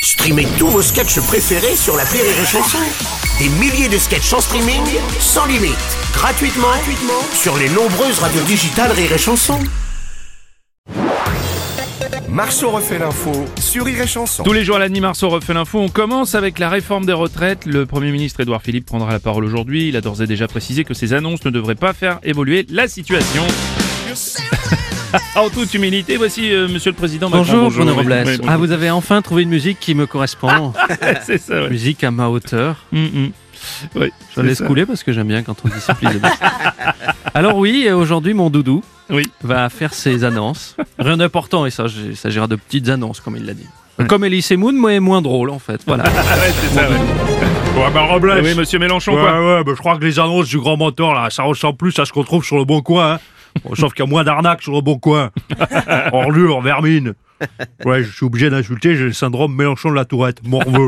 Streamez tous vos sketchs préférés sur l'appli Rire et Chanson. Des milliers de sketchs en streaming, sans limite, gratuitement sur les nombreuses radios digitales Rire et Chanson. Marceau refait l'info sur Rire et Chanson. Tous les jours à la nuit, Marceau refait l'info. On commence avec la réforme des retraites. Le Premier ministre Édouard Philippe prendra la parole aujourd'hui. Il a d'ores et déjà précisé que ces annonces ne devraient pas faire évoluer la situation. En toute humilité, voici Monsieur le Président Macron. Bonjour, Bruno Robles. Oui, Ah, vous avez enfin trouvé une musique qui me correspond. c'est ça, ouais. Musique à ma hauteur. Oui, Je laisse couler parce que j'aime bien quand on discipline les musiques. Alors oui, aujourd'hui, mon doudou va faire ses annonces. Rien d'important, et ça, il s'agira de petites annonces, comme il l'a dit. Comme Elie Moon, mais moins drôle, en fait. Voilà. ouais, c'est ça, ouais. Ouais, bah Robles. Oui, Monsieur Mélenchon, quoi. Ouais, bah, je crois que les annonces du grand mentor, là, ça ressemble plus à ce qu'on trouve sur le Bon Coin, hein. Bon, sauf qu'il y a moins d'arnaques sur le Bon Coin. Orlure, vermine. Ouais, je suis obligé d'insulter, j'ai le syndrome Mélenchon de la Tourette. Morveux.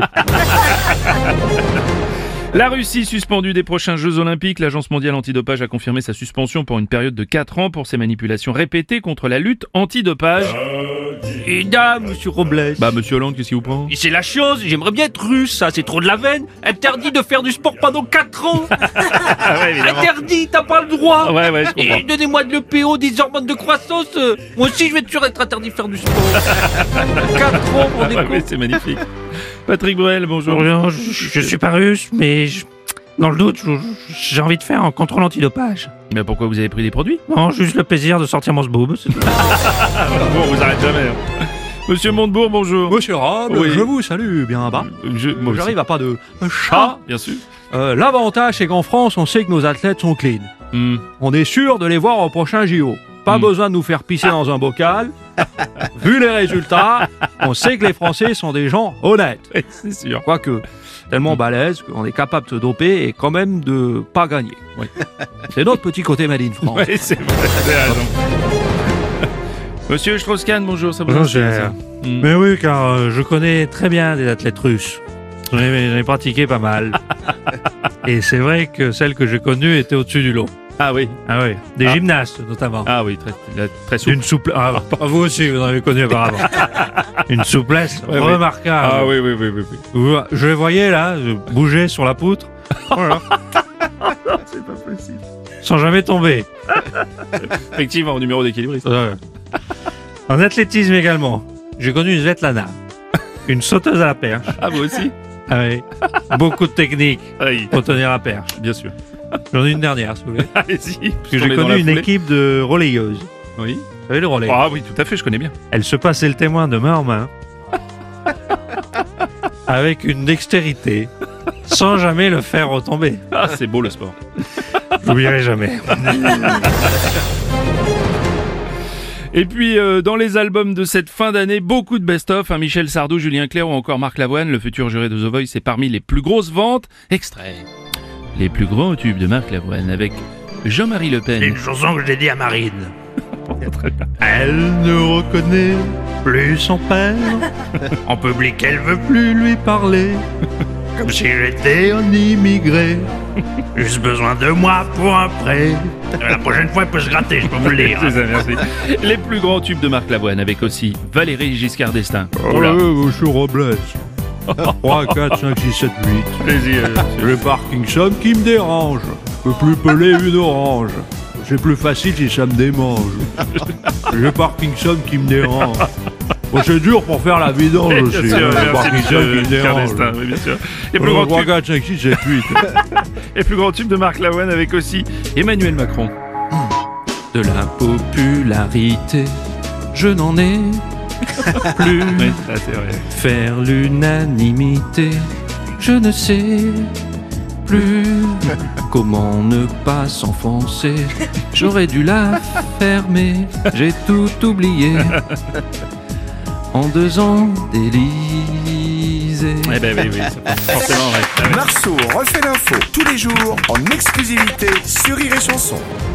La Russie suspendue des prochains Jeux Olympiques. L'Agence mondiale antidopage a confirmé sa suspension pour une période de 4 ans pour ses manipulations répétées contre la lutte antidopage. Et dame, monsieur Robles. Bah, Monsieur Hollande, qu'est-ce qui vous prend? C'est la chose, j'aimerais bien être russe, ça, c'est trop de la veine. Interdit de faire du sport pendant 4 ans. Ah ouais, évidemment. Interdit, t'as pas le droit. Ouais, je comprends. Et donnez-moi de l'EPO, des hormones de croissance. Moi aussi, je vais toujours être interdit de faire du sport. 4 ans, on est Ouais, c'est magnifique. Patrick Bruel, bonjour. Je suis pas russe, mais dans le doute, j'ai envie de faire un contrôle antidopage. Mais pourquoi vous avez pris des produits? Non, juste le plaisir de sortir mon sboob. c'est tout. Bon, vous arrêtez jamais. Hein. Monsieur Montebourg, bonjour. Monsieur Robles, Oui. je vous salue bien bas. Moi aussi. J'arrive à pas de Ah, chat. bien sûr. L'avantage, c'est qu'en France, on sait que nos athlètes sont clean. On est sûr de les voir au prochain JO. Pas besoin de nous faire pisser dans un bocal. Vu les résultats, on sait que les Français sont des gens honnêtes. Oui, c'est sûr. Quoique, tellement balèze qu'on est capable de se doper et quand même de pas gagner. Oui. C'est notre petit côté Made in France. Oui, c'est vrai, vous avez raison. Monsieur Strauss-Kahn, bonjour, ça vous Bonjour, inspire, cher. ça Mais oui, car je connais très bien des athlètes russes. J'en ai pratiqué pas mal. Et c'est vrai que celles que j'ai connues étaient au-dessus du lot. Ah oui. Ah oui, des gymnastes notamment. Ah oui, très souple. D'une souplesse. Ah, vous aussi, vous en avez connu apparemment. Une souplesse Ouais, remarquable. Ah oui. Je les voyais là, bouger sur la poutre. Voilà. C'est pas possible. Sans jamais tomber. Effectivement, au numéro d'équilibriste. En athlétisme également, j'ai connu une Svetlana, une sauteuse à la perche. Ah, vous aussi? Ah oui. Beaucoup de techniques Oui, pour tenir la perche. bien sûr. J'en ai une dernière, si vous voulez. Allez-y. Parce que j'ai connu une équipe de relayeuses. Oui. Vous savez le relais? Ah oui, tout à fait, je connais bien. Elle se passait le témoin de main en main, avec une dextérité, sans jamais le faire retomber. Ah, c'est beau le sport. J'oublierai jamais. Et puis, dans les albums de cette fin d'année, beaucoup de best-of. Hein, Michel Sardou, Julien Clerc ou encore Marc Lavoine, le futur juré de The Voice, est parmi les plus grosses ventes. Extrait. Les plus grands tubes de Marc Lavoine avec Jean-Marie Le Pen. Une chanson que je dédie à Marine. Très bien. Elle ne reconnaît plus son père. En public, elle veut plus lui parler. Comme si j'étais un immigré. Juste besoin de moi pour un prêt. La prochaine fois, elle peut se gratter, je peux vous le dire. C'est ça, merci. Les plus grands tubes de Marc Lavoine avec aussi Valérie Giscard d'Estaing. Oh là, monsieur Robles. 3, 4, 5, 6, 7, 8. Plaisir. J'ai Parkinson qui me dérange. Je peux plus peler une orange. C'est plus facile si ça me démange. J'ai Parkinson qui me dérange. Bon, c'est dur pour faire la vidange aussi. Bien sûr, merci, Parkinson qui me Giscard dérange. d'Estaing, oui, bien sûr. Les plus grands 3, tubes. 4, 5, 6, 7, 8. Les plus grands tubes de Marc Lavoine avec aussi Emmanuel Macron. De la popularité, je n'en ai plus. Oui, ça, c'est vrai. Faire l'unanimité, je ne sais plus. Comment ne pas s'enfoncer? J'aurais dû la fermer, j'ai tout oublié. En 2 ans d'Élysée. Eh ben oui, c'est forcément vrai. Marceau refait l'info tous les jours en exclusivité sur Rire et Chanson.